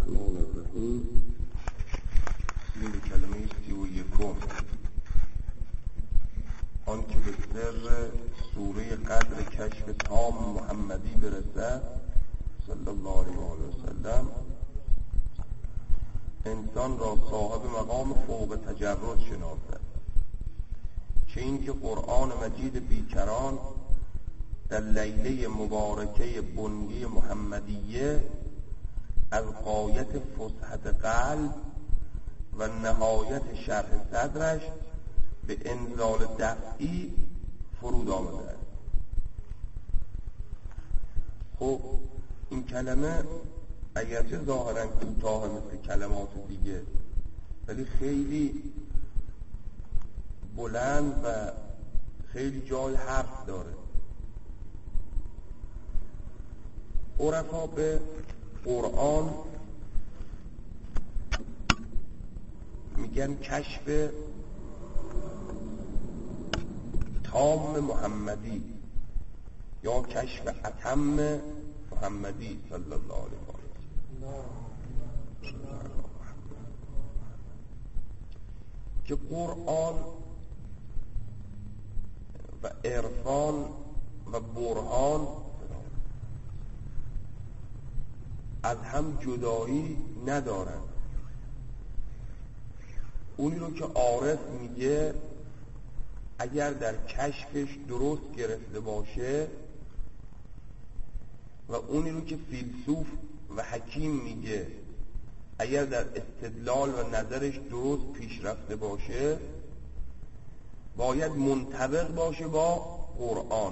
الرحمن الرحیم. این کلمه 31 آن که به سر سوره قدر کشف تام محمدی برسد صلی الله علیه و سلم، انسان را صاحب مقام فوق تجرد شناسد. چه این که قرآن مجید بیکران در لیله مبارکه بنگی محمدیه از غایت فسحت قلب و نهایت شرح صدرش به انزال دفعی فرود آمده است. خب این کلمه اگرچه ظاهرا کوتاه مثل کلمات دیگه، ولی خیلی بلند و خیلی جای حرف داره. عرفا به قرآن میگن کشف تام محمدی یا کشف اتم محمدی صلی الله علیه و سلم، که قرآن و عرفان و برهان از هم جدایی ندارن. اونی رو که عارف میگه اگر در کشفش درست گرفته باشه و اونی رو که فیلسوف و حکیم میگه اگر در استدلال و نظرش درست پیش رفته باشه، باید منطبق باشه با قرآن.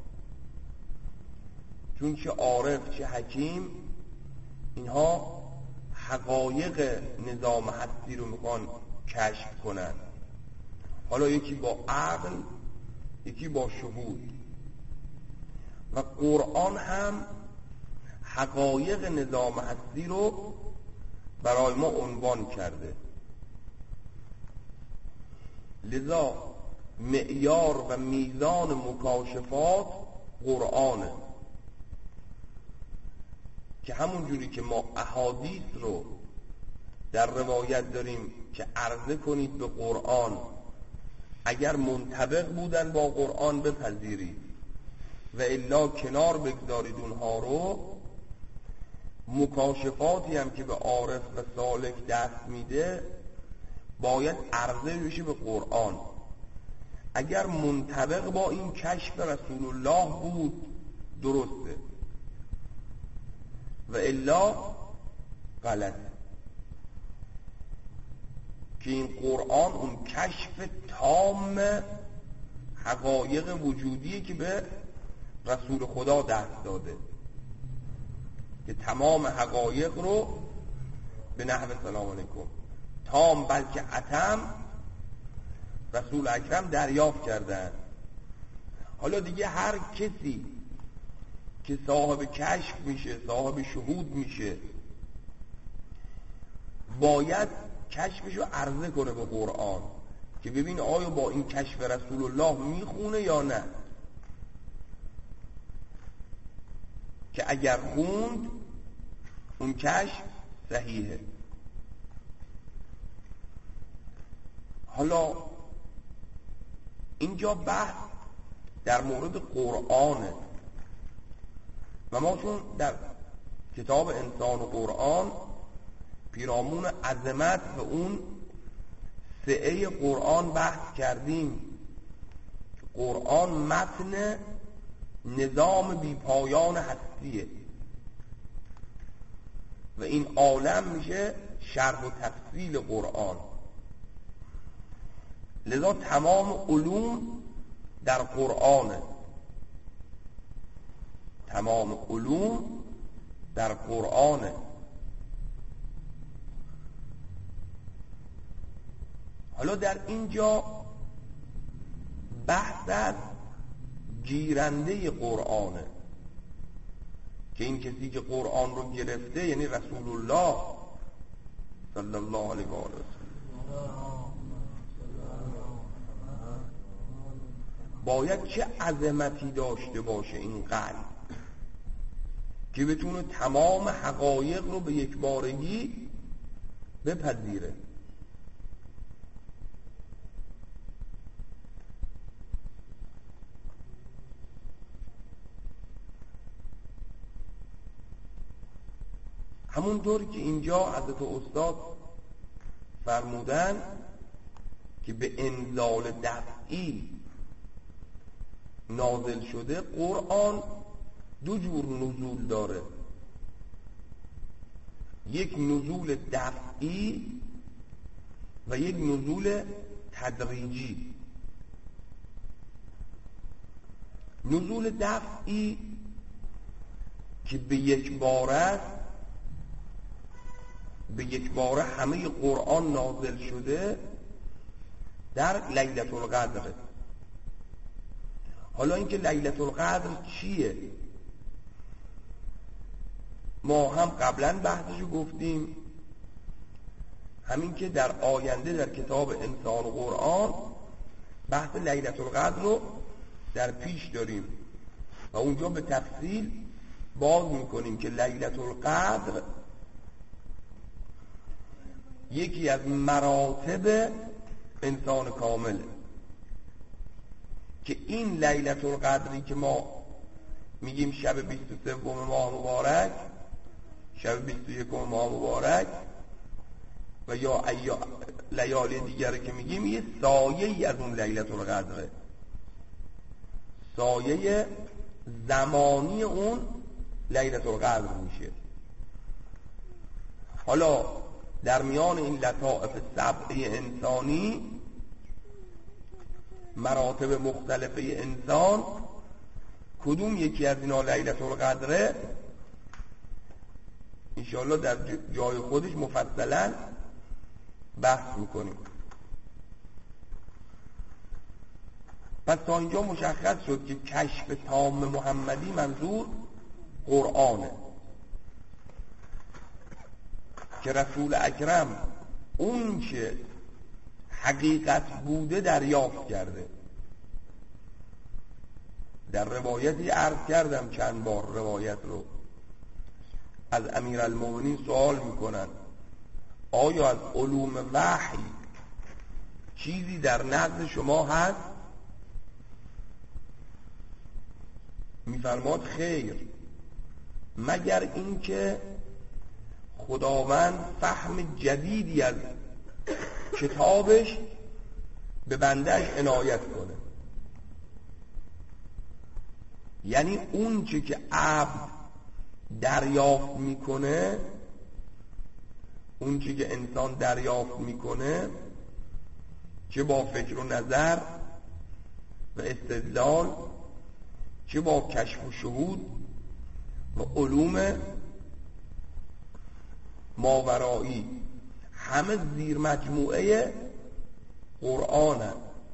چون چه عارف چه حکیم اینها حقایق نظام هستی رو میخوان کشف کنن، حالا یکی با عقل یکی با شهود. و قرآن هم حقایق نظام هستی رو برای ما عنوان کرده. لذا معیار و میزان مکاشفات قرآنه، که همون جوری که ما احادیث رو در روایت داریم که عرضه کنید به قرآن، اگر منطبق بودن با قرآن بپذیرید و الا کنار بگذارید اونها رو. مکاشفاتی هم که به عارف و سالک دست میده باید عرضه بشه به قرآن. اگر منطبق با این کشف رسول الله بود درسته و الا غلط. که این قرآن اون کشف تام حقایق وجودیه که به رسول خدا دست داده، که تمام حقایق رو به نحو سلام علیکم تام بلکه اتم رسول اکرم دریافت کردن. حالا دیگه هر کسی که صاحب کشف میشه، صاحب شهود میشه، باید کشفشو عرضه کنه به قرآن که ببین آیا با این کشف رسول الله میخونه یا نه. که اگر خوند اون کشف صحیحه. حالا اینجا بحث در مورد قرآنه و ما چون در کتاب انسان و قرآن پیرامون عظمت و اون سعه قرآن بحث کردیم، قرآن متن نظام بیپایان هستیه و این عالم میشه شرح و تفصیل قرآن. لذا تمام علوم در قرآنه، تمام علوم در قرآنه. حالا در اینجا بحث از گیرنده قرآنه، که این کسی که قرآن رو گرفته یعنی رسول الله صلی الله علیه و آله باید چه عظمتی داشته باشه این قلب که بتونه تمام حقایق رو به یک بارگی بپذیره. همونطور که اینجا حضرت استاد فرمودن که به انزال دفعی نازل شده، قرآن دو جور نزول داره، یک نزول دفعی و یک نزول تدریجی. نزول دفعی که به یک باره همه قرآن نازل شده در لیلة القدر. حالا اینکه لیلة القدر چیه ما هم قبلا بحثشو گفتیم، همین که در آینده در کتاب انسان و قرآن بحث لیلة القدر رو در پیش داریم و اونجا به تفصیل باز میکنیم که لیلة القدر یکی از مراتب انسان کامله، که این لیلة القدری که ما میگیم شب 23 ماه مبارک، شب 21 ماه مبارک و یا لیالی دیگره که میگیم، یه سایه ای از اون لیلة القدره، سایه زمانی اون لیلة القدر میشه. حالا در میان این لطائف سبعه انسانی، مراتب مختلفه انسان، کدوم یکی از اینا لیلة القدره انشاءالله در جای خودش مفصلا بحث میکنیم. پس تا اینجا مشخص شد که کشف تام محمدی منظور قرآنه، که رسول اکرم اون که حقیقت بوده دریافت کرده. در روایتی عرض کردم چند بار روایت رو، از امیرالمومنین سوال میکنن آیا از علوم وحی چیزی در نزد شما هست؟ میفرماد خیر، مگر اینکه خداوند فهم جدیدی از کتابش به بندهش عنایت کنه. یعنی اون چی که عبد دریافت میکنه، اون چی که انسان دریافت میکنه، چه با فکر و نظر و استدلال، چه با کشف و شهود و علوم ماورایی، همه زیر مجموعه قرآن،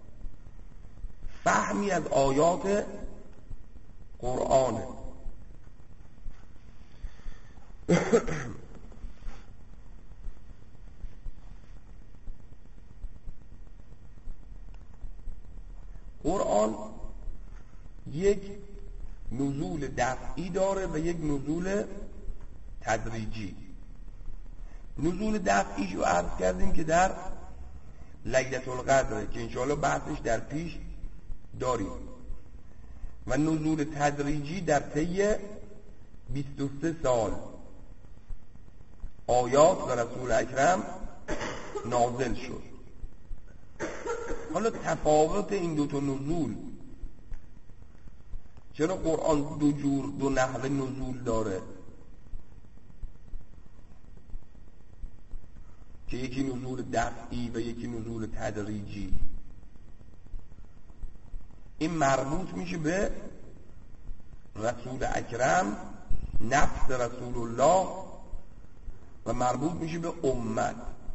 فهمی از آیات قرآن. قرآن یک نزول دفعی داره و یک نزول تدریجی. نزول دفعیش رو عرض کردیم که در لیلة القدر که انشاءالله بحثش در پیش داریم، و نزول تدریجی در طی 23 سال آیات و رسول اکرم نازل شد. حالا تفاوت این دوتا نزول، چرا قرآن دو نحوه نزول داره، که یکی نزول دفعی و یکی نزول تدریجی؟ این مربوط میشه به رسول اکرم، نفس رسول الله، و مربوط میشه به امت.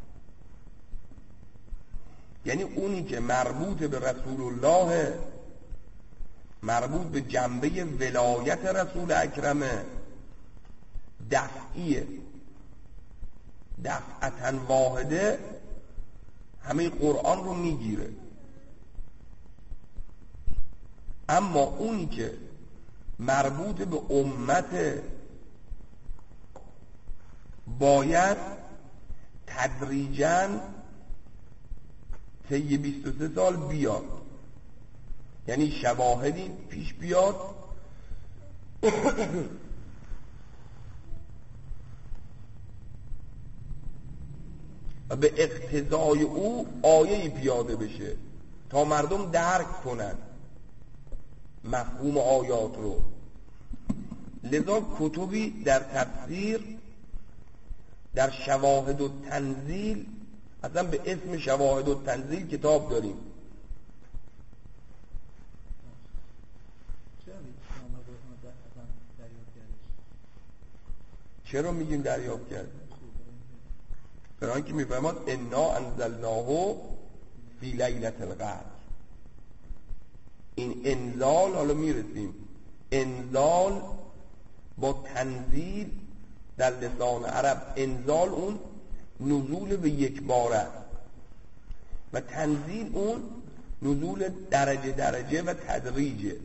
یعنی اونی که مربوط به رسول الله، مربوط به جنبه ولایت رسول اکرم، دفعیه، دفعتن واحده همه قرآن رو میگیره. اما اونی که مربوط به امت باید تدریجاً طی 23 سال بیاد، یعنی شواهدی پیش بیاد و به اقتضای او آیه‌ای پیاده بشه تا مردم درک کنن مفهوم آیات رو. لذا کتبی در تفسیر در شواهد و تنزیل، اصلا به اسم شواهد و تنزیل کتاب داریم. چرا میگیم دریافت کرد؟ برای اینکه میفهمد انا انزلناه فی لیلة القدر. این انزال، حالا میرسیم، انزال با تنزیل در لسان عرب، انزال اون نزول به یک باره و تنزیل اون نزول درجه درجه و تدریجه.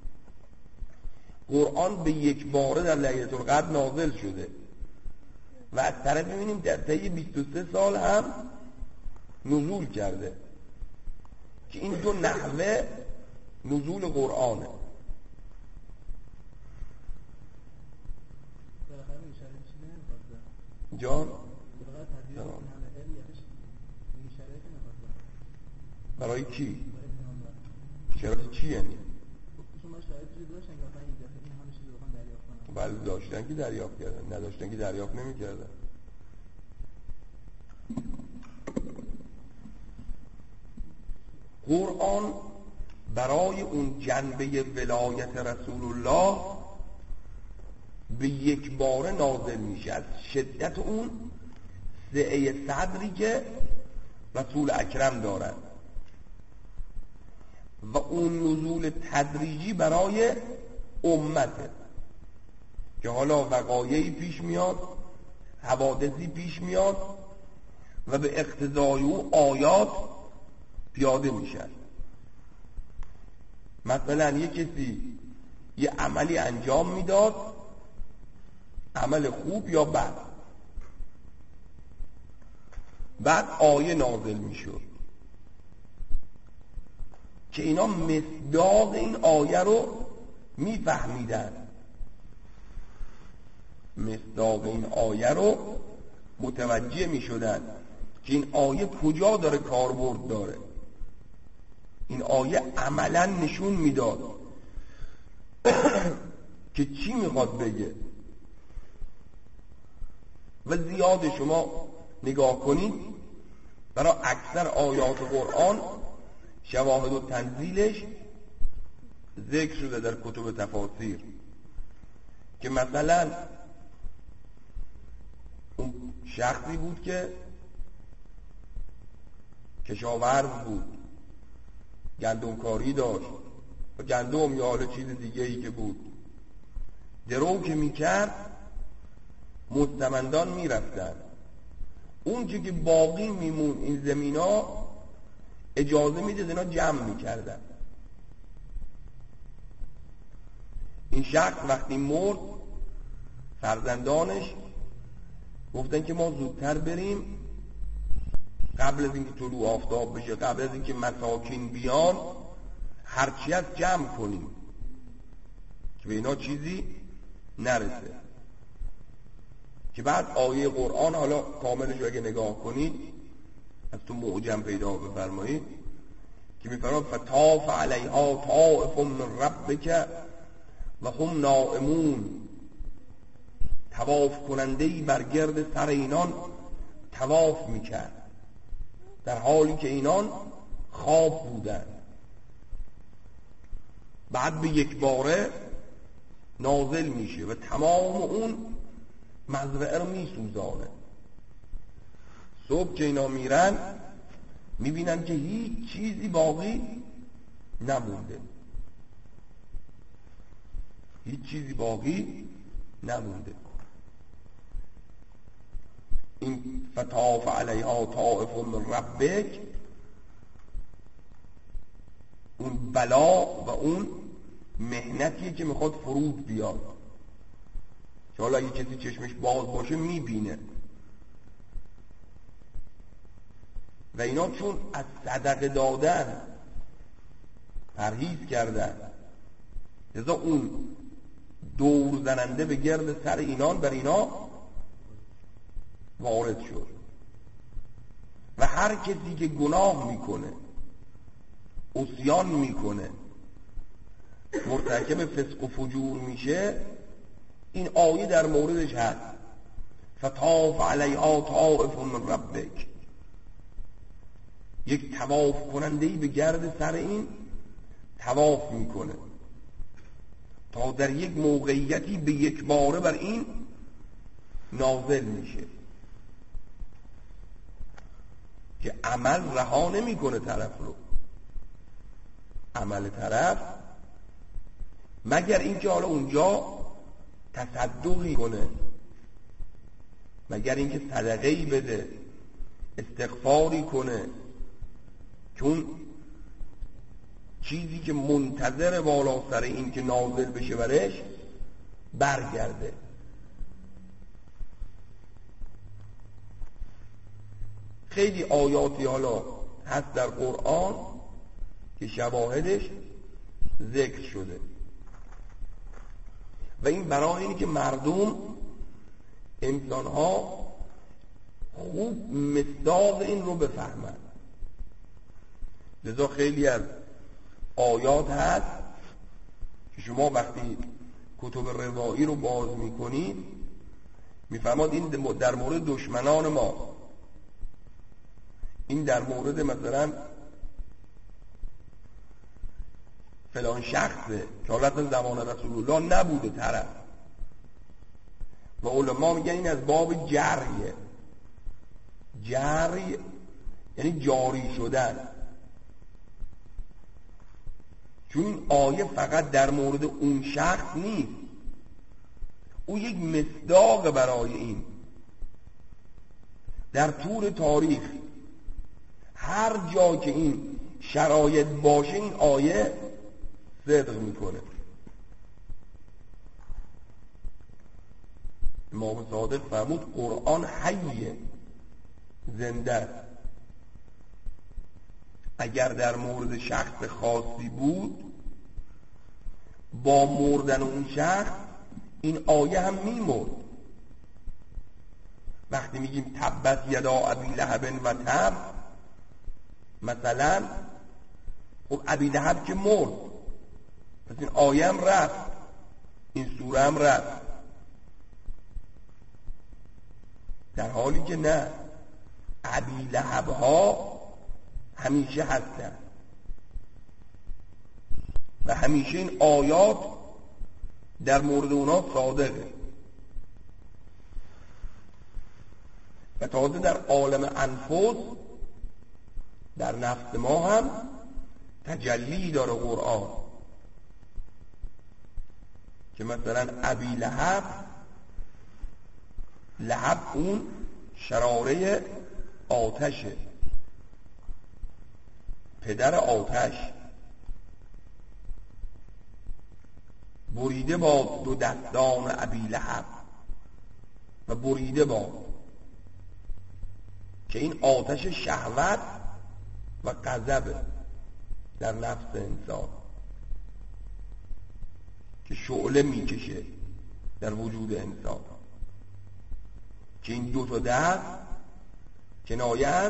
قرآن به یک باره در لیلة القدر نازل شده و از طرف می‌بینیم در طی 23 سال هم نزول کرده که این دو نحوه نزول قرآنه. جان برای کی؟ شرایط چی یعنی؟ بله داشتن که دریافت کردن، نداشتن که دریافت نمی کردن. قرآن برای اون جنبه ولایت رسول الله به یک باره نازل میشه، از شدت اون سعه صدری که رسول اکرم دارن و اون نزول تدریجی برای امته که حالا وقایعی پیش میاد، حوادثی پیش میاد و به اقتضای او آیات پیاده میشن. مثلا یه کسی یه عملی انجام میداد، عمل خوب یا بد، بعد آیه نازل میشد که اینا مصداق این آیه رو میفهمیدن، مصداق این آیه رو متوجه میشدن که این آیه کجا داره کاربرد داره. این آیه عملا نشون میداد که چی میخواد بگه. و زیاد شما نگاه کنید برای اکثر آیات قرآن شواهد و تنزیلش ذکر شده در کتب تفاسیر که مثلا اون شخصی بود که کشاورز بود، گندمکاری داشت و گندم یا حالا چیز دیگه ای که بود، درو که میکرد مستمندان میرفتن، اون چی که باقی میمون این زمینا اجازه میده اینا جمع میکردن. این شخص وقتی مرد فرزندانش گفتن که ما زودتر بریم قبل از اینکه طلوع آفتاب بشه، قبل از اینکه مساکین بیان، هرچی از جمع کنیم که به اینا چیزی نرسه. که بعد آیه قرآن، حالا کاملش اگه نگاه کنید از تو معجم پیدا بفرمایید که میفرماد فطاف علیها طائف من ربک و هم نائمون، طواف کننده‌ای بر گرد سر اینان طواف میکرد در حالی که اینان خواب بودن. بعد به یک باره نازل میشه و تمام اون مزرعه رو میسوزانه. صبح که اینا میرن میبینن که هیچ چیزی باقی نمونده، هیچ چیزی باقی نمونده. این فطاف علیها طائف من ربک، اون بلا و اون محنتیه که میخواد فرود بیاد. که حالا اگه کسی چشمش باز باشه میبینه. و اینا چون از صدقه دادن پرهیز کردن، لذا اون دور زننده به گرد سر اینان بر اینا وارد شد. و هر کسی که گناه میکنه، عصیان میکنه، مرتکب فسق و فجور میشه، این آیه در موردش هست. فطاف علیها طائف من ربک، یک طواف کننده‌ای به گرد سر این طواف میکنه تا در یک موقعیتی به یک باره بر این نازل میشه که عمل رها نمیکنه طرف رو، عمل طرف مگر اینکه حالا اونجا تصدقی کنه، مگر اینکه صدقه‌ای بده، استغفاری کنه، چون چیزی که منتظر بالا سر این که نازل بشه برش برگرده. خیلی آیاتی حالا هست در قرآن که شواهدش ذکر شده و این برای اینه که مردم، انسان‌ها خوب مصداق این رو بفهمند. لذا خیلی از آیات هست که شما وقتی کتب روایی رو باز میکنید میفهمید این در مورد دشمنان ما، این در مورد مثلا فلان شخصه که حالت زمان رسول الله نبوده طرف، و علما میگن این از باب جریه. جری یعنی جاری شدن، چون این آیه فقط در مورد اون شخص نیست، او یک مصداق برای این. در طول تاریخ هر جا که این شرایط باشه این آیه صدق میکنه. امام صادق فرمود قرآن حیه، زنده است. اگر در مورد شخص خاصی بود، با مردن اون شخص این آیه هم میمرد. وقتی میگیم تبت یدا ابی لهب و تب، مثلا خب ابی لهب که مرد، پس این آیه هم رفت، این سوره هم رفت، در حالی که نه، ابی لهب ها همیشه هستن و همیشه این آیات در مورد اونا صادقه. و تازه در عالم انفس، در نفس ما هم تجلی داره قرآن، که مثلا ابی لهب، لهب اون شراره آتشه، پدر آتش، بریده با دو دستان ابی لهب و بریده با، که این آتش شهوت و غضب در نفس انسان که شعله میکشه در وجود انسان، که این دو تا دست کنایه از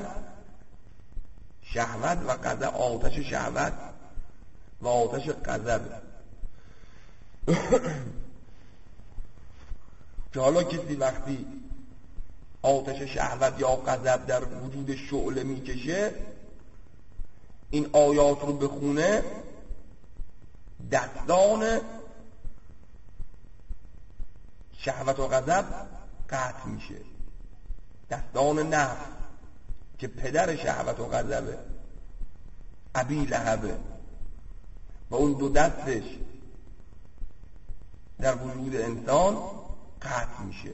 شهوت و غضب، آتش شهوت و آتش غضب. که حالا کسی وقتی آتش شهوت یا غضب در وجود شعله میکشه، این آیات رو بخونه، دستان شهوت و غضب قطع میشه. دستان نفس که پدر شهوت و غضبه، ابی لهبه، و اون دو دستش در وجود انسان قطع میشه.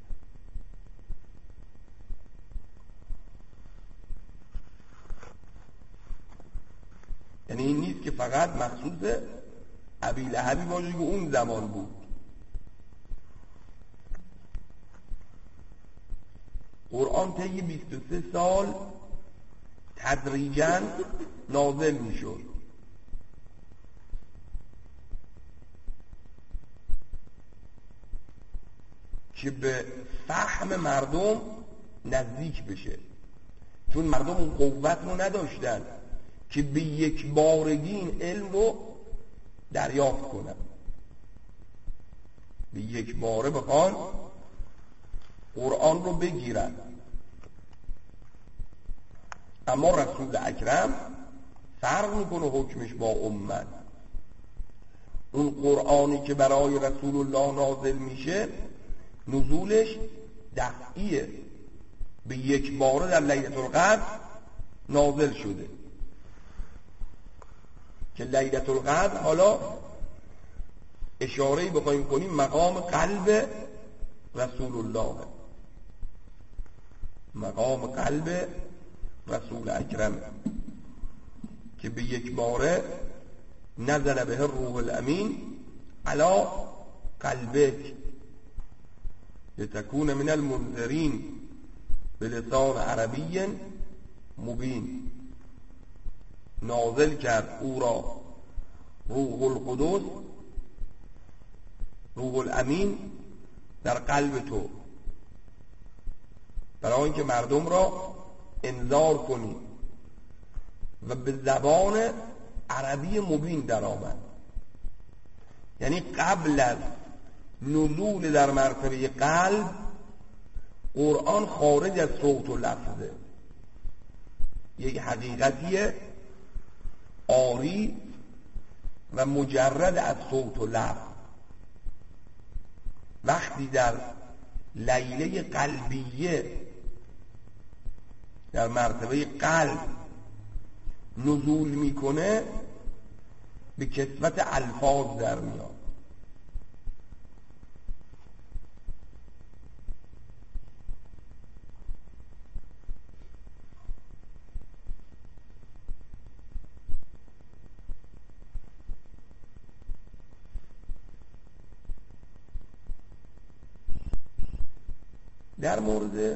یعنی این نیست که فقط مخصوص ابی لهبی باشه که اون زمان بود، قرآن طی 23 سال تدریجاً نازل میشد. که به فهم مردم نزدیک بشه، چون مردم اون قوت رو نداشتن که به یک بارگی این علم رو دریافت کنن، به یک باره بخوان قرآن رو بگیرن. اما رسول اکرم فرق میکنه حکمش با امت. اون قرآنی که برای رسول الله نازل میشه نزولش دفعیه، به یک باره در لیلة القدر نازل شده که لیلة القدر حالا اشاره‌ای بخوایم کنیم مقام قلب رسول الله، مقام قلب رسول اکرم که به یک باره نزل به الروح الامین علی قلبک لتكون من المنذرین بلسان عربی مبین. نازل کرد او را روح القدس، روح الامین در قلب تو، برای اینکه مردم را انذار کنی و به زبان عربی مبین در آمد. یعنی قبل از نزول در مرتبه قلب قرآن خارج از صوت و لفظه، یک حقیقتی عاری و مجرد از صوت و لفظ. وقتی در لیله قلبیه در مرتبه قلب نزول میکنه به کثرت الفاظ در میاد. در مورد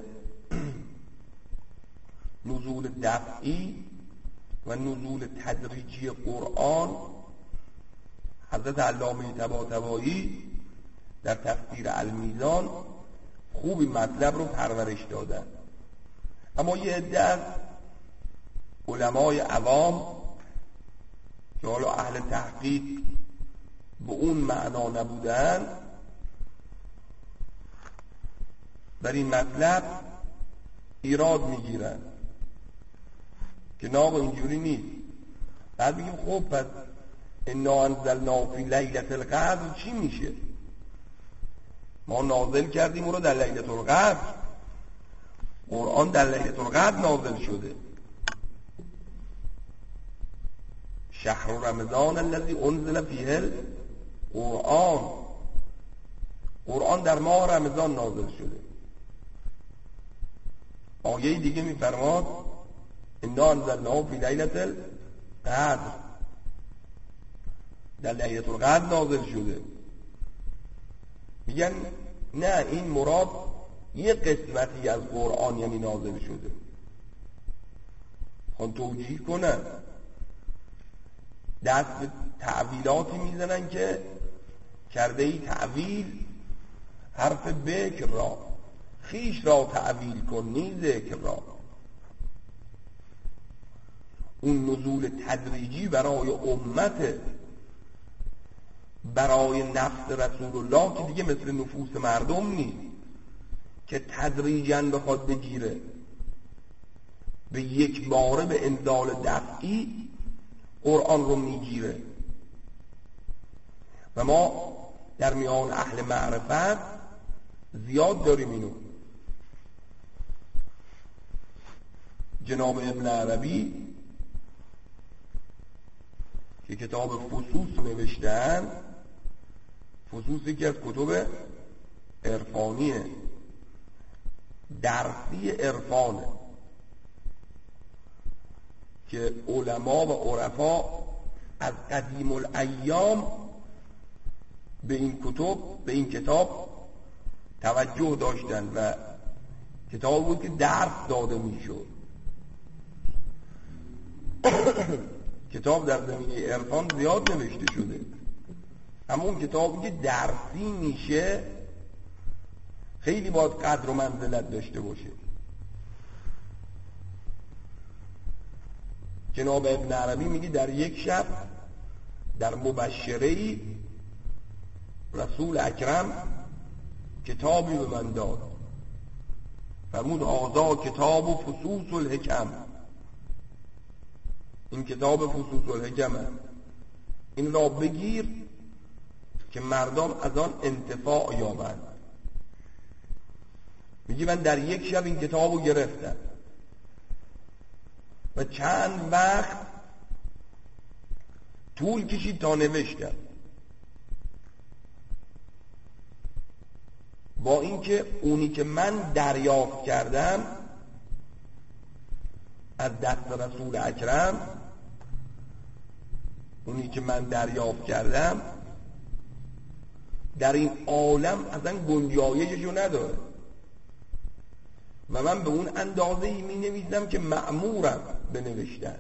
نزول دفعی و نزول تدریجی قرآن حضرت علامه طباطبایی در تفسیر المیزان خوبی مطلب رو پرورش دادن. اما یه عده از علمای عوام که حالا اهل تحقیق به اون معنا نبودن در این مطلب ایراد میگیرن که نه اینجوری نیست. بعد بگیم خب پس انا انزلنا فی لیلة القدر چی میشه؟ ما نازل کردیم او رو در لیلة القدر، قرآن در لیلة القدر نازل شده. شهر رمضان الذی انزل فیه القرآن، قرآن در ماه رمضان نازل شده. آیه دیگه میفرماد انا انزلناه فی لیلة القدر، در لیلة القدر نازل شده. میگن نه، این مراد یه قسمتی از قرآن یعنی نازل شده. خون توجیه کنن، دست به تعویلاتی میزنن که کرده ای تعویل حرف بکر را، خیش را تعویل کن نی ذکر را. اون نزول تدریجی برای امت، برای نفس رسول الله که دیگه مثل نفوس مردم نیست که تدریجاً بخواد بگیره، به یک باره به انزال دفعی قرآن رو میگیره. و ما در میان اهل معرفت زیاد داریم اینو. جناب ابن عربی که کتاب فصوص نوشتن، فصوصی که از کتب عرفانیه، درسی عرفانه که علما و عرفا از قدیم الایام به این کتاب توجه داشتن و کتاب بود که درس داده میشد. کتاب در زمینه عرفان زیاد نوشته شده، اما اون کتابی که درسی میشه خیلی باید قدر و منزلت داشته باشه. جناب ابن عربی میگه در یک شب در مبشره‌ای رسول اکرم کتابی به من داد، فرمود هذا کتاب و فصوص الحکم، این کتاب فصوص الحکم است، این را بگیر که مردم از آن انتفاع یابند. میگه من در یک شب این کتاب رو گرفتم و چند وقت طول کشید تا نوشتم، با اینکه اونی که من دریافت کردم از دست رسول اکرم، اونی که من دریافت کردم در این عالم اصلا گنجایششو نداره و من به اون اندازه‌ای می نویسم که مأمورم بنوشتن.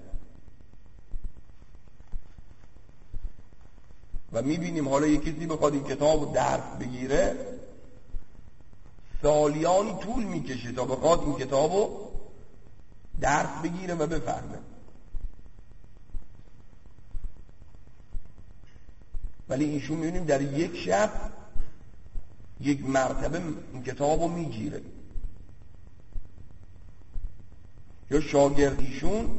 و می بینیم حالا یک کسی بخواد این کتاب درس بگیره سالیانی طول می کشه تا بخواد این کتابو درس بگیره و بفهمه، ولی ایشون میبینیم در یک شب یک مرتبه این کتابو میگیره. یا شاگردیشون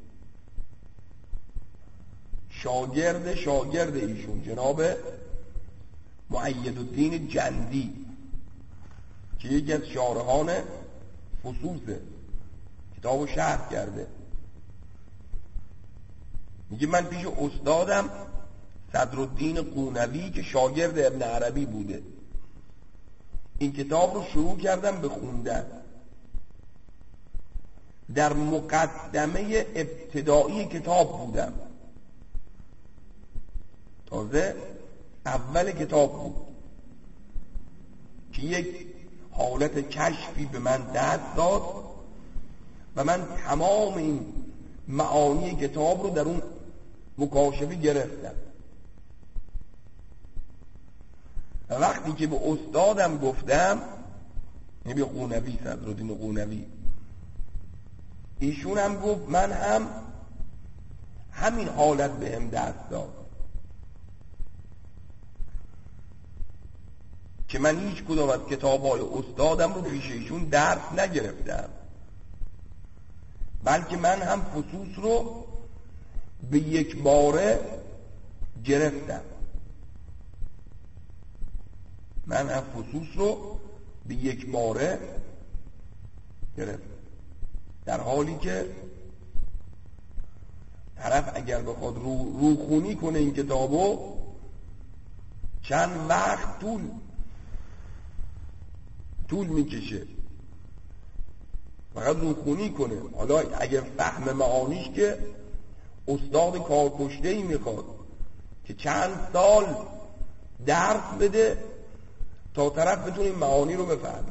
شاگرد ایشون جناب مؤیدالدین جندی که یکی از شارحان فصوصه، کتابو شرح کرده، میگه من پیش استادم صدرالدین قونوی که شاگرد ابن عربی بوده این کتاب رو شروع کردم به خوندن. در مقدمه ابتدایی کتاب بودم، تازه اول کتاب بود که یک حالت کشفی به من دست داد و من تمام این معانی کتاب رو در اون مکاشفه گرفتم. و وقتی که به استادم گفتم، نبی قونوی، صدرالدین قونوی، ایشون هم گفت من هم همین حالت به هم دست داد که من هیچ کدام از کتاب‌های استادم رو پیش ایشون درس نگرفتم، بلکه من هم فصوص رو به یک باره گرفتم. من هم فصوص رو به یک باره گرفتم، در حالی که طرف اگر بخواد روخونی کنه این کتابو چند وقت طول میکشه فقط روخونی کنه. حالا اگر فهم معانیش که استاد کارکشته‌ای میخواد که چند سال درس بده تا طرف بتونه این معانی رو بفهمه.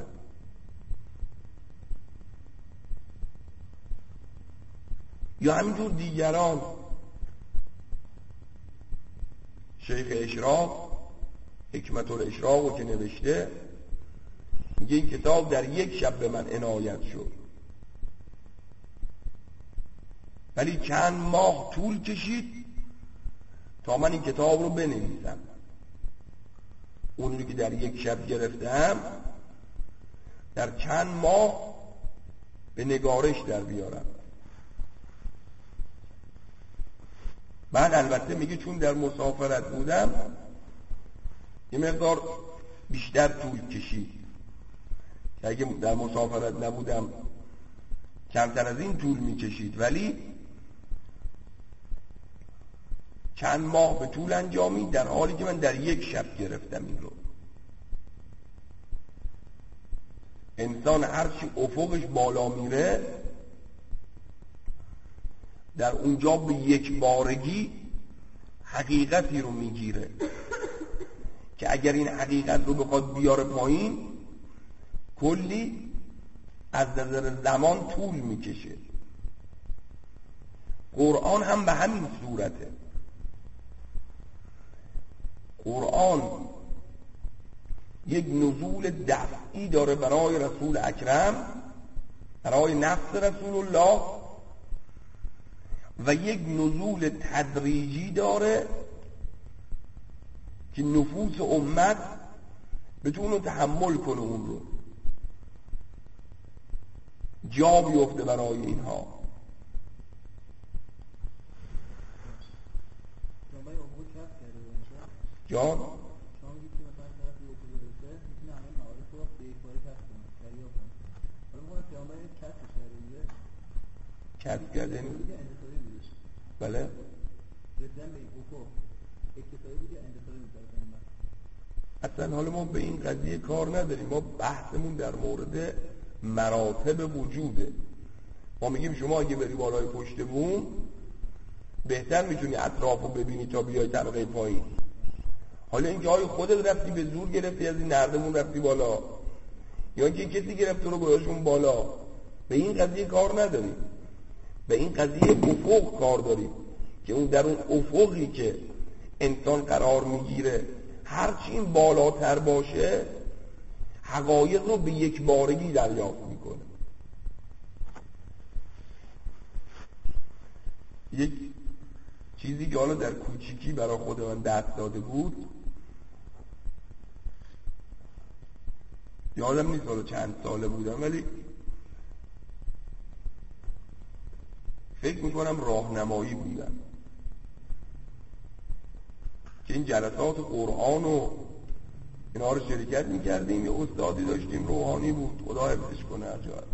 یا همینجور دیگران، شیخ اشراق حکمت الاشراق رو که نوشته میگه این کتاب در یک شب به من عنایت شد، ولی چند ماه طول کشید تا من این کتاب رو بنویسم. اونی که در یک شب گرفتم در چند ماه به نگارش در بیارم. بعد البته میگه چون در مسافرت بودم یه مقدار بیشتر طول کشید، که اگه در مسافرت نبودم کمتر از این طول میکشید، ولی چند ماه به طول انجامید، در حالی که من در یک شب گرفتم این رو. انسان هرچی افقش بالا میره در اونجا به یک بارگی حقیقتی رو میگیره که اگر این حقیقت رو بخواد بیاره پایین کلی از نظر زمان طول میکشه. قرآن هم به همین صورته. قرآن یک نزول دفعی داره برای رسول اکرم، برای نفس رسول الله، و یک نزول تدریجی داره که نفوس امت بتونه تحمل کنه، اون رو جا بیفته برای اینها. جان کسب کرده بله اصلا حالا ما به این قضیه کار نداریم. ما بحثمون در مورد مراتب وجوده. ما میگیم شما اگه بری بالای پشت بوم بهتر میتونی اطراف رو ببینی تا بیای طبقه پایین. حالا اینکه آیا خودت رفتی به زور گرفتی از این نردمون رفتی بالا یا اینکه کسی گرفت رو گذاشتون بالا، به این قضیه کار نداریم. به این قضیه افق کار داریم که اون در اون افقی که انسان قرار میگیره هرچی این بالاتر باشه حقایق رو به یک بارگی دریافت میکنه. یک چیزی که حالا در کوچیکی برای خود من دست داده بود، یادم نیست حالا چند ساله بودم، ولی فکر میکنم راهنمایی بودم که این جلسات قرآن و اینا رو شرکت میکردیم. یه استادی داشتیم روحانی بود، خدا حفظش کنه هر جا.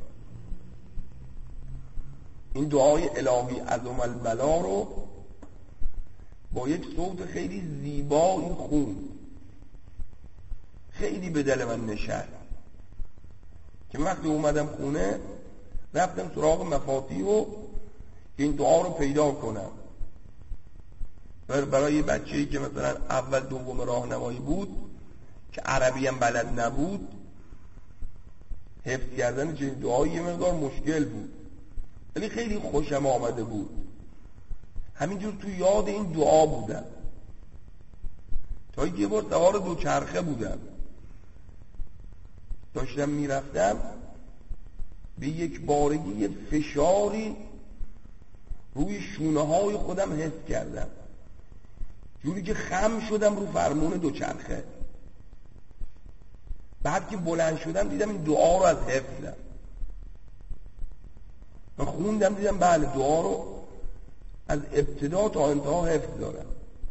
این دعای الهی عظم البلا رو با یک صوت خیلی زیبا این خون خیلی به دل من نشست که وقتی اومدم خونه رفتم سراغ مفاتیح و این دعا رو پیدا کنم. برای بچه‌ای که مثلا اول دوم راهنمایی بود که عربی هم بلد نبود، حفظ کردن چنین دعایی یه مقدار مشکل بود، ولی خیلی خوشم آمده بود. همینجور تو یاد این دعا بودم تا یه بار سوار دوچرخه بودم، داشتم میرفتم به یک بارگی یه فشاری روی شونه های خودم حس کردم، جوری که خم شدم رو فرمون دوچرخه. بعد که بلند شدم دیدم این دعا رو از حفظم. من خوندم دیدم بله دعا رو از ابتدا تا انتها حفظ دارم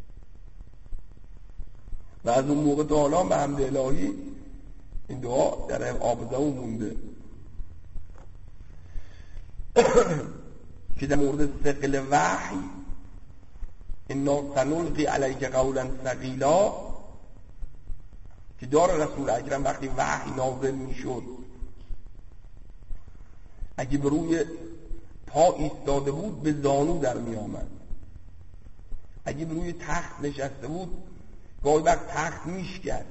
و از اون موقع تا حالا به حمد الهی این دعا در حافظه‌ام مونده. که در مورد ثقل وحی انا سنلقی علیک قولا ثقیلا که دار رسول اکرم وقتی وحی نازل میشد اگه به روی پا ایستاده بود به زانو در می آمد، اگه به روی تخت نشسته بود گاهی وقت تخت میشکد،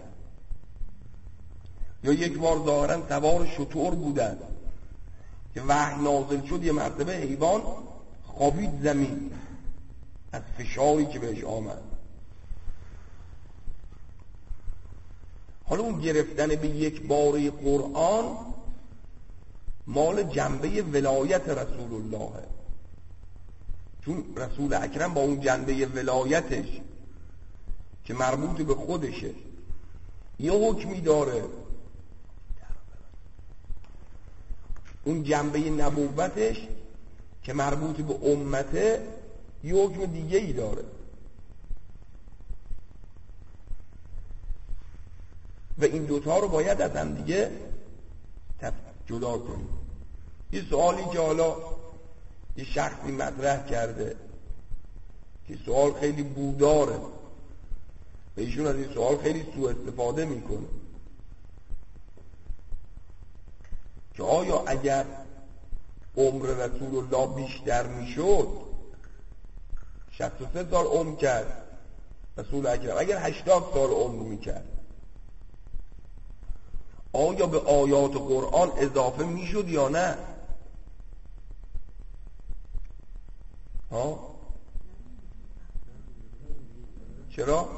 یا یک بار ظاهرا سوار شتر بودن که وحی نازل شد یه مرتبه حیوان خوابید زمین از فشاری که بهش آمد. حالا اون گرفتن به یک باره قرآن مال جنبه ولایت رسول الله، چون رسول اکرم با اون جنبه ولایتش که مربوط به خودشه یه حکمی داره، اون جنبه نبوتش که مربوط به امته یه حکم دیگه ای داره و این دوتا رو باید از هم دیگه جدا کنیم. یه سوالی که حالا یه شخصی مطرح کرده که سوال خیلی بوداره و ایشون از این سوال خیلی سوء استفاده میکنه که آیا اگر عمر رسول الله بیشتر میشد 63 سال عمر کرد رسول اکرم، اگر 80 سال عمر میکرد آیا به آیات قرآن اضافه میشد یا نه؟ چرا؟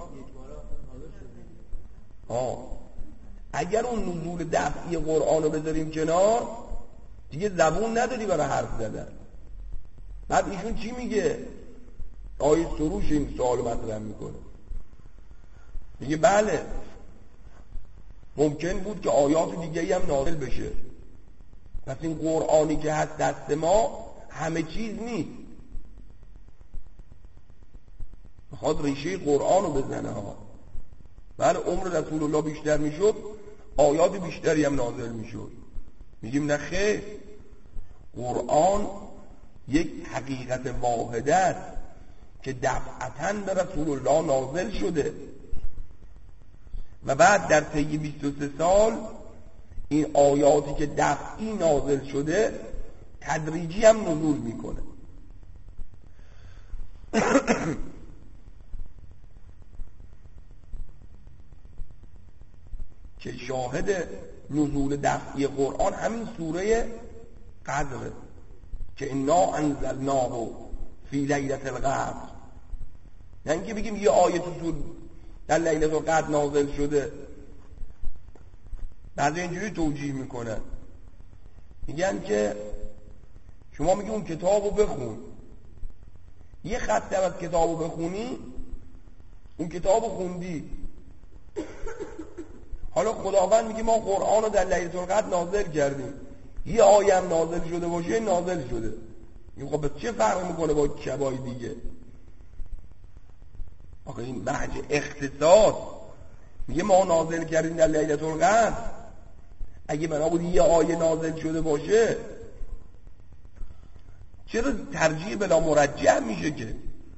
اگر اون نزول دفعی قرآن رو بذاریم کنار، دیگه زبون نداری برای حرف زدن. بعد ایشون چی میگه؟ آیه سروش این سوال مطرح میکنه، میگه بله ممکن بود که آیات دیگه هم نازل بشه، پس این قرآنی که هست دست ما همه چیز نیست. میخواد ریشه قرآن رو بزنه ها. بله عمر رسول الله بیشتر میشد، آیات بیشتری هم نازل میشد. میگیم نه خیر، قرآن یک حقیقت واحده است که دفعتاً به رسول الله نازل شده و بعد در طی 23 سال این آیاتی که دفعی نازل شده تدریجی هم نزول میکنه. که شاهد نزول دفعی قرآن همین سوره قدره که انا انزلناه فی لیلة القدر. نه اینکه بگیم یه آیه تو در لیلة القدر نازل شده. بعضی اینجوری توجیه میکنن، میگن که شما میگی اون کتابو بخون، یه خط از کتابو بخونی اون کتابو خوندی. حالا خداوند میگه ما قرآن رو در لیلة القدر نازل کردیم، یه آیه هم نازل شده باشه نازل شده. این خب چه فرق میکنه با شبای دیگه؟ آخه این بحث اختصاص. میگه ما نازل کردیم در لیلة القدر، اگه بنا بود یه آیه نازل شده باشه چرا ترجیح بلا مرجح میشه؟ که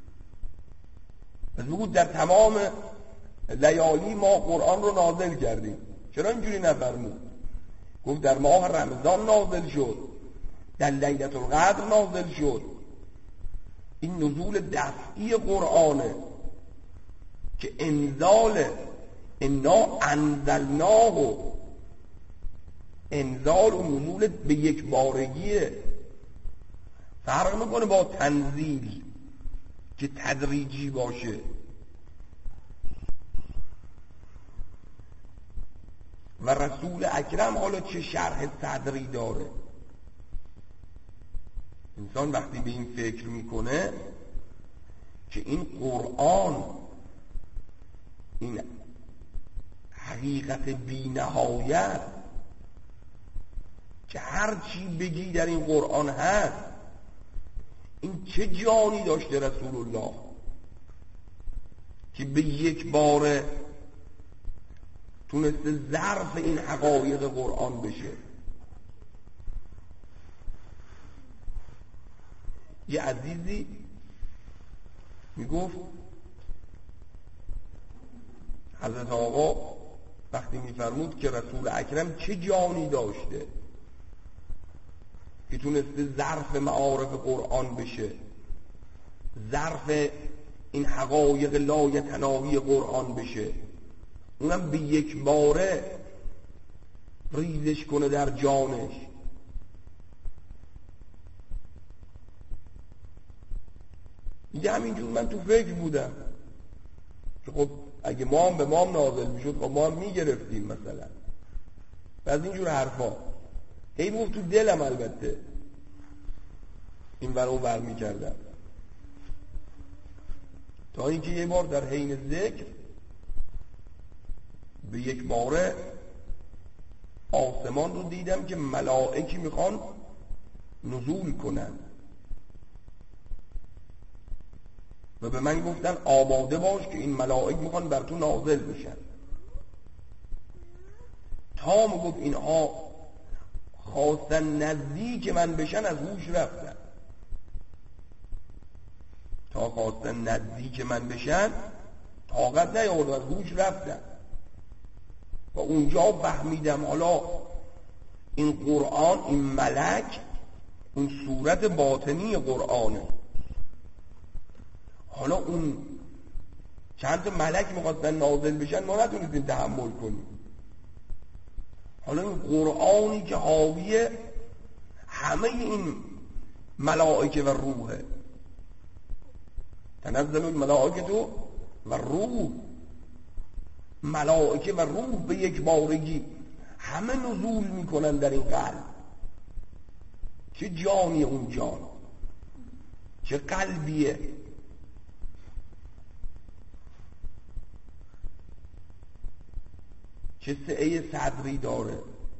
پس بگو در تمام لیالی ما قرآن رو نازل کردیم. چرا اینجوری نفرمود؟ گفت در ماه رمضان نازل شد، در لیلة القدر نازل شد. این نزول دفعی قرآنه که انزال انا انزلناه، انزال و نزول به یک بارگیه. فرق میکنه با تنزیل که تدریجی باشه. و رسول اکرم حالا چه شرح صدری داره؟ انسان وقتی به این فکر میکنه که این قرآن این حقیقت بی نهایت که هر چی بگی در این قرآن هست، این چه جانی داشته رسول الله که به یک باره تونسته ظرف این حقایق قرآن بشه. یه عزیزی میگفت حضرت آقا وقتی میفرمود که رسول اکرم چه جانی داشته که تونسته ظرف معارف قرآن بشه، ظرف این حقایق لایتناهی قرآن بشه، اونم به یک باره ریزش کنه در جانش. دیگه همینجور من تو فکر بودم که خب اگه ما هم به ما هم نازل میشد خب ما هم میگرفتیم مثلا. و از اینجور حرفا هی بود تو دلم، البته این ور اون ور میکردم، تا اینکه یه بار در حین ذکر به یک باره آسمان رو دیدم که ملائکی میخوان نزول کنن و به من گفتن آماده باش که این ملائک میخوان بر تو نازل بشن. تا گفت اینها خواستن نزدیک من بشن از هوش رفتن، تا خواستن نزدیک من بشن طاقت نیاورد از هوش رفتن. و اونجا فهمیدم حالا این قرآن، این ملک، اون صورت باطنی قرآنه. حالا اون چند تا ملک میخواستن نازل بشن، ما نتونستیم تحمل کنیم. حالا این قرآنی که حاوی همه این ملائکه و روحه، تنزل الملائکه و روح، ملائکه و روح به یک بارگی همه نزول میکنن در این قلب. چه جانی اون جان، چه قلبیه. چه سعه صدری داره.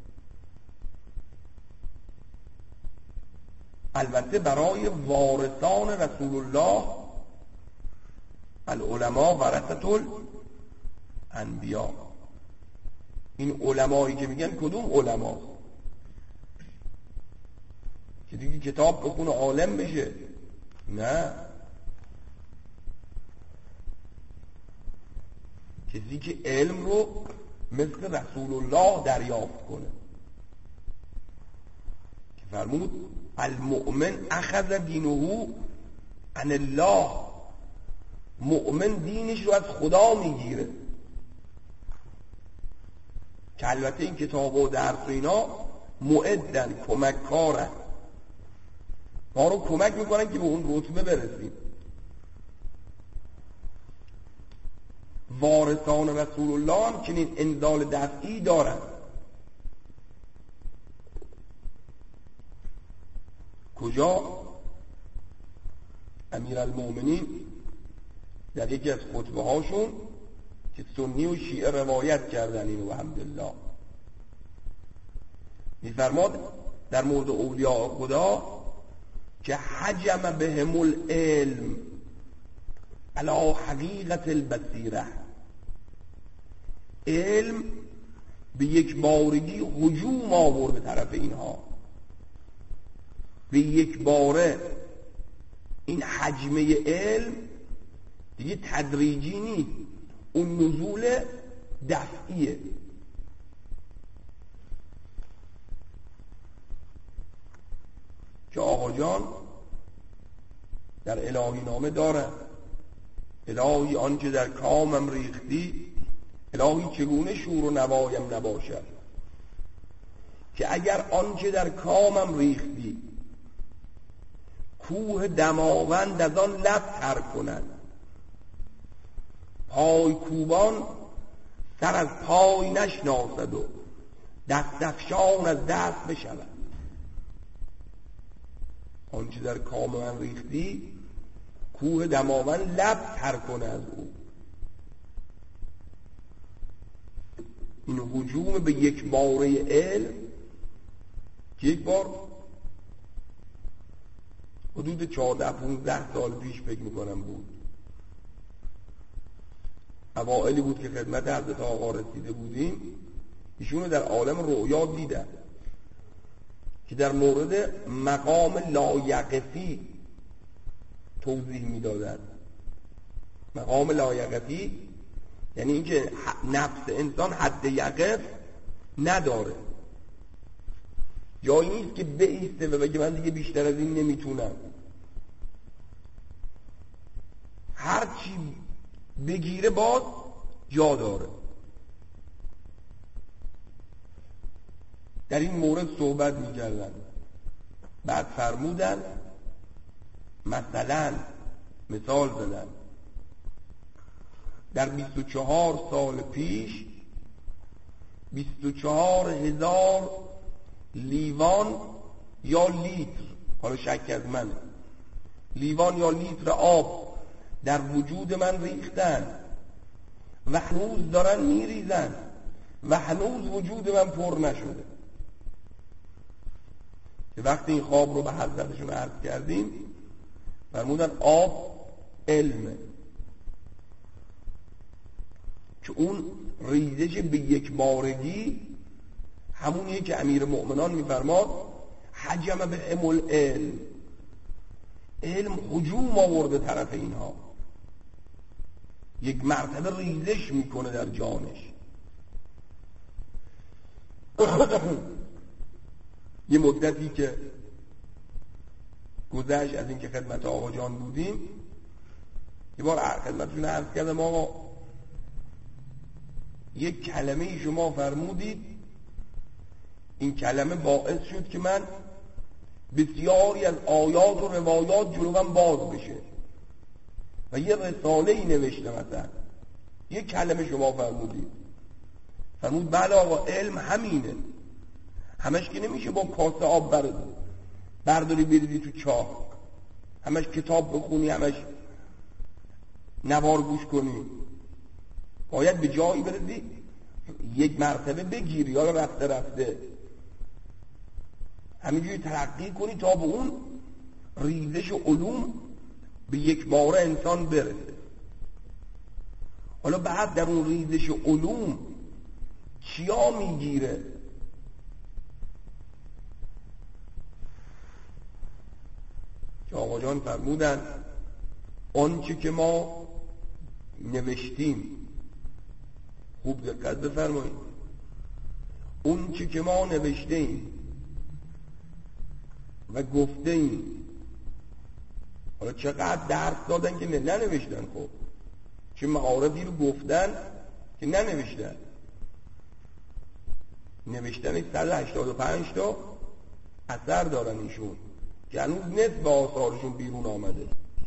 البته برای وارثان رسول الله، العلماء ورثة الانبیاء، این علمایی که میگن کدوم علما؟ که دیگه کتاب بخونه عالم بشه؟ نه، کسی که علم رو مثل رسول الله دریافت کنه، که فرمود المؤمن اخذ دینه عن الله، مؤمن دینش رو از خدا میگیره. که البته این کتاب و درس و اینا معدن، کمک کارن، ما رو کمک میکنن که به اون رتبه برسیم. وارثان رسول الله هم چنین انزال دفعی دارن. کجا؟ امیرالمومنین در یکی از خطبه هاشون که سنی و شیعه روایت کردن اینو الحمدلله، میفرماد در مورد اولیاء خدا که حجم بهم العلم علی حقیقت البصیره، علم به یک بارگی هجوم آورد به طرف اینها، به یک باره. این حجمه علم دیگه تدریجی نیست، اون نزول دفعیه. که آقا جان در الهی نامه داره، الهی آنچه در کامم ریختی، الهی چگونه شور و نوایم نباشد. که اگر آنچه در کامم ریختی کوه دماوند از آن لب تر کنند، پای کوبان سر از پای نشناسد و دست افشان از دست بشود. آنچه در کام من ریختی کوه دماوند لب تر کنه از او. این هجوم به یک باره علم که یک بار حدود 14-15 سال پیش فکر میکنم بود، اوائلی بود که خدمت حضرت آقا رسیده بودیم، ایشونو در عالم رؤیا دیدن که در مورد مقام لایقفی توضیح میدادن. مقام لایقفی یعنی اینکه نفس انسان حد یقف نداره، جایی نیست که بایسته و بگه من دیگه بیشتر از این نمیتونم، هرچی بگیره باز جا داره. در این مورد صحبت میکردن، بعد فرمودن مثلا مثال زدن در 24 سال پیش 24,000 لیوان یا لیتر، حالا شک از منه، لیوان یا لیتر آب در وجود من ریختن و هنوز دارن میریزن و هنوز وجود من پر نشده. که وقتی این خواب رو به حضرتشون عرض کردیم فرمودن آب علمه، که اون ریزش به یک بارگی همونیه که امیر مؤمنان میفرماد حجم بهم العلم، علم هجوم آورده طرف اینها، یک مرتبه ریزش میکنه در جانش. یه مدتی که گذشت از اینکه خدمت آقا جان بودیم، یه بار خدمتشون عرض کردم آقا یک کلمه شما فرمودید این کلمه باعث شد که من بسیاری از آیات و روایات جلوم باز بشه و یه رساله‌ای نوشتم. مثلا یه کلمه شما فرمودید، فرمود بله آقا علم همینه، همش که نمیشه با کاسه آب برداری بریزی تو چاه، همش کتاب بخونی، همش نوار گوش کنی. باید به جایی برسی یک مرتبه بگیری، یا رفته رفته همینجوری ترقی کنی تا به اون ریزش علوم به یک باره انسان برسه. حالا بعد در اون ریزش علوم چیا میگیره؟ که آقا جان فرمودن آنچه که ما نوشتیم، خوب دقت بفرمایید، اون چه که ما نوشتیم و گفتیم. حالا چقدر درس دادن که ننوشتن، خب چه معارفی رو گفتن که ننوشتن. نوشتن 185 تا اثر دارن ایشون که هنوز نصف آثارشون بیرون آمده.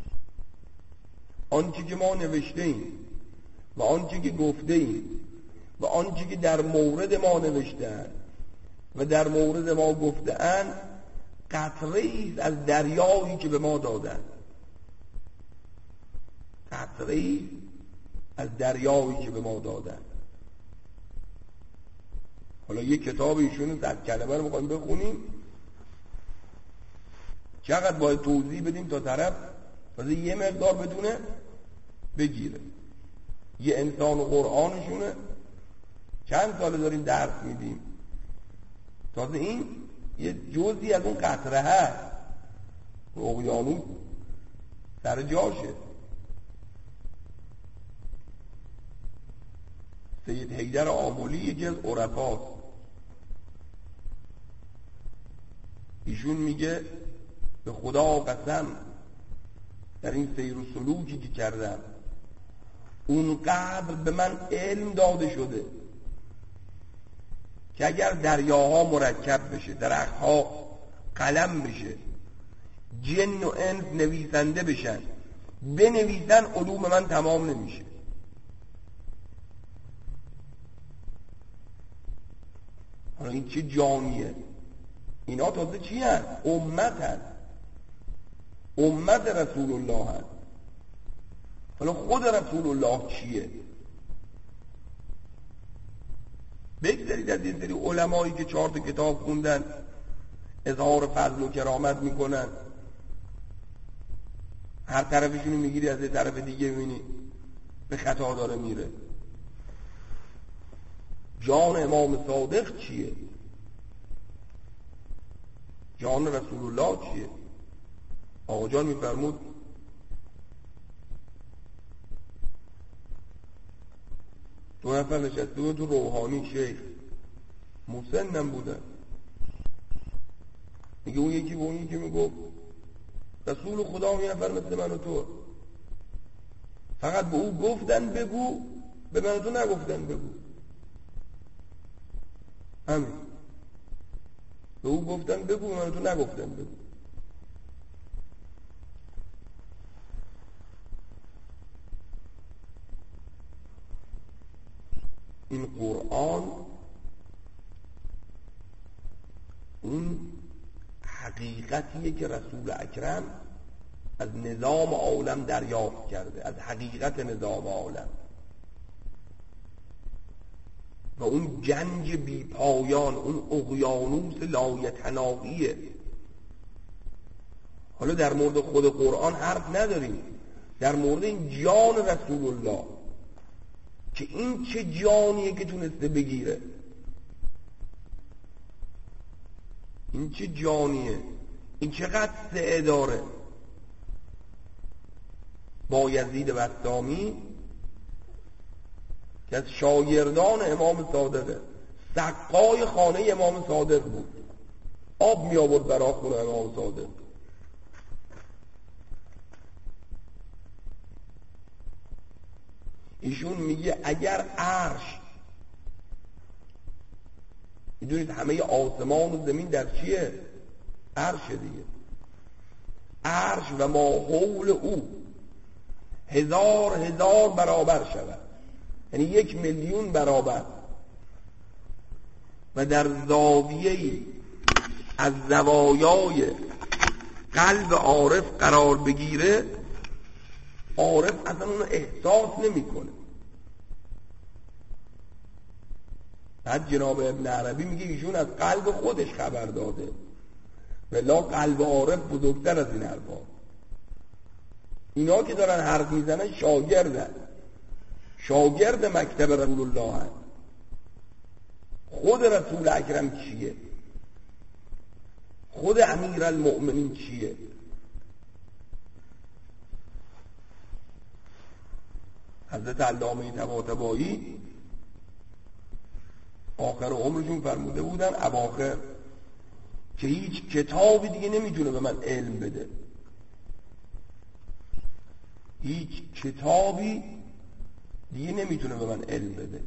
آنچه که ما نوشتیم و آنچه که گفتیم و آنچه که در مورد ما نوشتن و در مورد ما گفتن قطره‌ای از دریایی که به ما دادن، قطره‌ای از دریایی که به ما دادن. حالا یک کتاب ایشون 100 کلمه رو می‌خوایم بخونیم، چقدر باید توضیح بدیم تا طرف تازه یه مقدار بدونه بگیره. یه انسان و قرآنشونه چند ساله داریم درس میدیم، تازه این یه جزئی از اون قطره هست، اقیانوس سر جاشه. سید حیدر آملی یکی از عرفاست، ایشون میگه به خدا قسم در این سیر و سلوکی که کردم اونقدر به من علم داده شده که اگر دریاها مرکب بشه، درختها قلم بشه، جن و انس نویسنده بشن، بنویسن، علوم من تمام نمیشه. حالا این چه جانیه؟ اینا تازه چی هست؟ امت هست، امت رسول الله هست. حالا خود رسول الله چیه؟ بگذارید از این سری علمایی که 4 تا کتاب خوندن اظهار فضل و کرامت میکنن، هر طرفشونو میگیری از یه طرف دیگه میبینی به خطا داره میره. جان امام صادق چیه؟ جان رسول الله چیه؟ آقا جان میفرمود دو نفر نشسته بود تو روحانی، شیخ مسنم بودن. میگه اون یکی به اون یکی میگفت رسول خدا یه نفر مثل من و تو، فقط به او گفتن بگو، به من و تو نگفتن بگو. همین، به او گفتن بگو، به من و تو نگفتن بگو. این قرآن اون حقیقتیه که رسول اکرم از نظام عالم دریافت کرده، از حقیقت نظام عالم و اون جنج بی پایان، اون اقیانوس لایتناهیه. حالا در مورد خود قرآن حرف نداریم، در مورد این جان رسول الله که این چه جانیه که تونسته بگیره، این چه جانیه، این چقدر سعه داره. بایزید بسطامی که از شاگردان امام صادقه، سقای خانه امام صادق بود، آب می آورد برای خونه امام صادق. ایشون میگه اگر عرش میدونید همه آسمان و زمین در چیه؟ عرش دیگه. عرش و ما حول او 1000 برابر شود، یعنی 1,000,000 برابر، و در زاویه‌ای از زوایای قلب عارف قرار بگیره، عارف اصلا اونو احساس نمیکنه. بعد جناب ابن عربی میگه ایشون از قلب خودش خبر داده، ولی قلب عارف بزرگتر از این حرفا. اینا که دارن حرف میزنن شاگرد مکتب رسول الله هست. خود رسول اکرم چیه؟ خود امیر المؤمنین چیه؟ حضرت علامه طباطبایی آخر عمرشون فرموده بودن اواخر که هیچ کتابی دیگه نمیتونه به من علم بده، هیچ کتابی دیگه نمیتونه به من علم بده.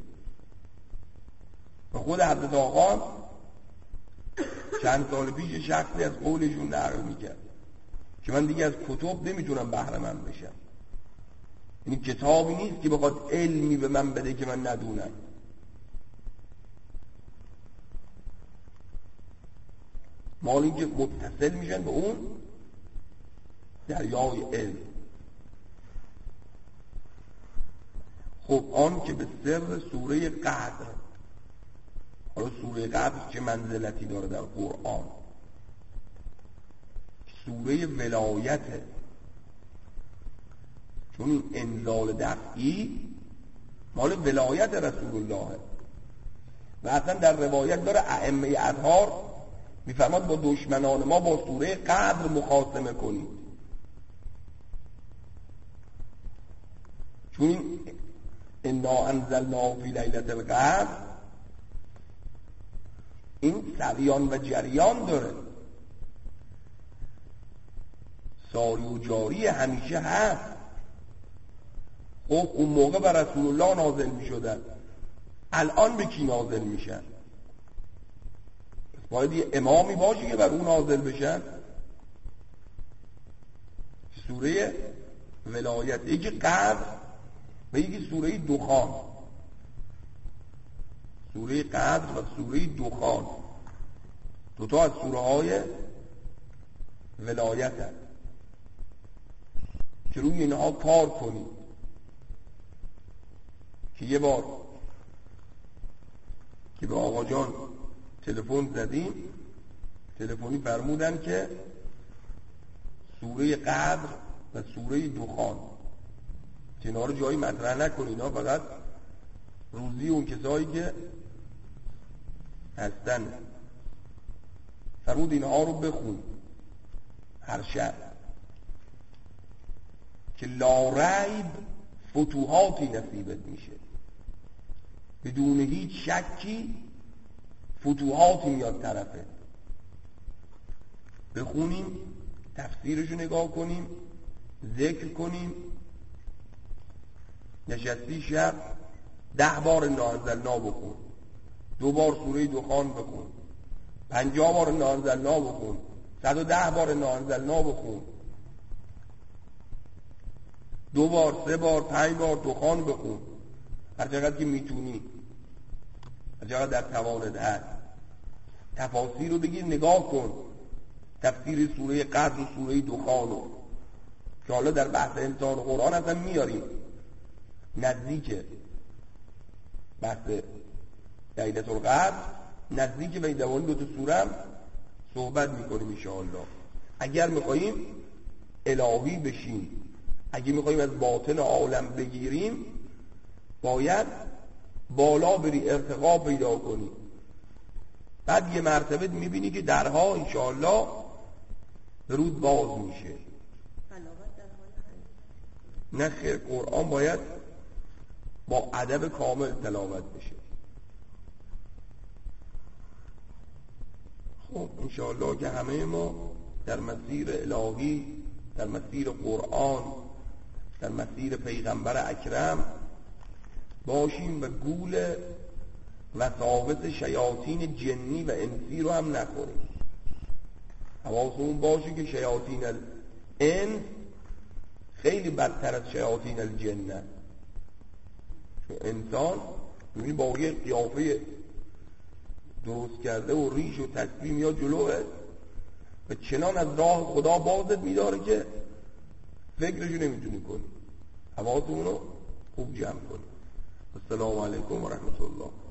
و خود حضرت آقا چند سال پیش شخصی از قولشون نقل میکرد که من دیگه از کتب نمیتونم بهره مند بشم، این کتابی نیست که بخواد علمی به من بده که من ندونم. مال این که متصل میشن به اون دریای علم. خب آن که به سر سوره قدر، حالا سوره قدر چه منزلتی داره در قرآن؟ سوره ولایته، چون این انزال دفعی مال ولایت رسول الله و اصلا در روایت داره ائمه اطهار میفرماد با دشمنان ما با سوره قدر مخاصمه کنید، چون انا انزلنا فی لیلة القدر این سریان و جریان داره، ساری و جاری همیشه هست. خب اون موقع بر رسول الله نازل می شدن، الان به کی نازل میشن؟ باید یه امامی باشه که بر اون نازل بشن. سوره ولایت، یکی قدر و یکی سوره دخان. سوره قدر و سوره دخان دوتا از سوره های ولایت هست که روی اینها کار کنید. که یه بار که به آقا جان تلفن زدیم، تلفنی فرمودن که سوره قدر و سوره دخان که اینا رو جایی مطرح نکنید، اینا فقط روزی اون کسایی که هستن. فرمود اینها رو بخون هر شب که لا ریب فتوحاتی نصیبت میشه، بدون هیچ شکی فتوحاتی میاد طرفه. بخونیم، تفسیرشو نگاه کنیم، ذکر کنیم. نشستی شب 10 بار انا انزلنا بخون، 2 بار سوره دخان بخون، 50 بار انا انزلنا بخون، 110 بار انا انزلنا بخون، 2 بار 3 بار 5 بار دخان بخون، هر چقدر که میتونی، هر چقدر در توانت هست. تفاسیر رو بگیر نگاه کن، تفسیر سوره قدر و سوره دخان رو که حالا در بحث امتحان قرآن اصلا میاریم، نزدیک بحث لیلة القدر، نزدیک به این دوان 2 سوره هم صحبت میکنیم انشاءالله. اگر میخواییم الهی بشیم، اگه میخواییم از باطن عالم بگیریم، باید بالا بری، ارتقا پیدا کنی. بعد یه مرتبه میبینی که درها انشاءالله به رود باز میشه. نه خیر، قرآن باید با ادب کامل تلاوت بشه. خب انشاءالله که همه ما در مسیر الهی، در مسیر قرآن، در مسیر پیغمبر اکرم باشیم و گول وساوس شیاطین جنی و انسی رو هم نخوریم. حواسمون باشه که شیاطین الانس خیلی بدتر از شیاطین الجن است. انسان میبینی با یه قیافه درست کرده و ریش و تسبیح میاد جلوه و چنان از راه خدا بازت میداره که فکرشو نمیتونی کنی. حواسمون رو خوب جمع کنی. السلام علیکم و رحمت الله.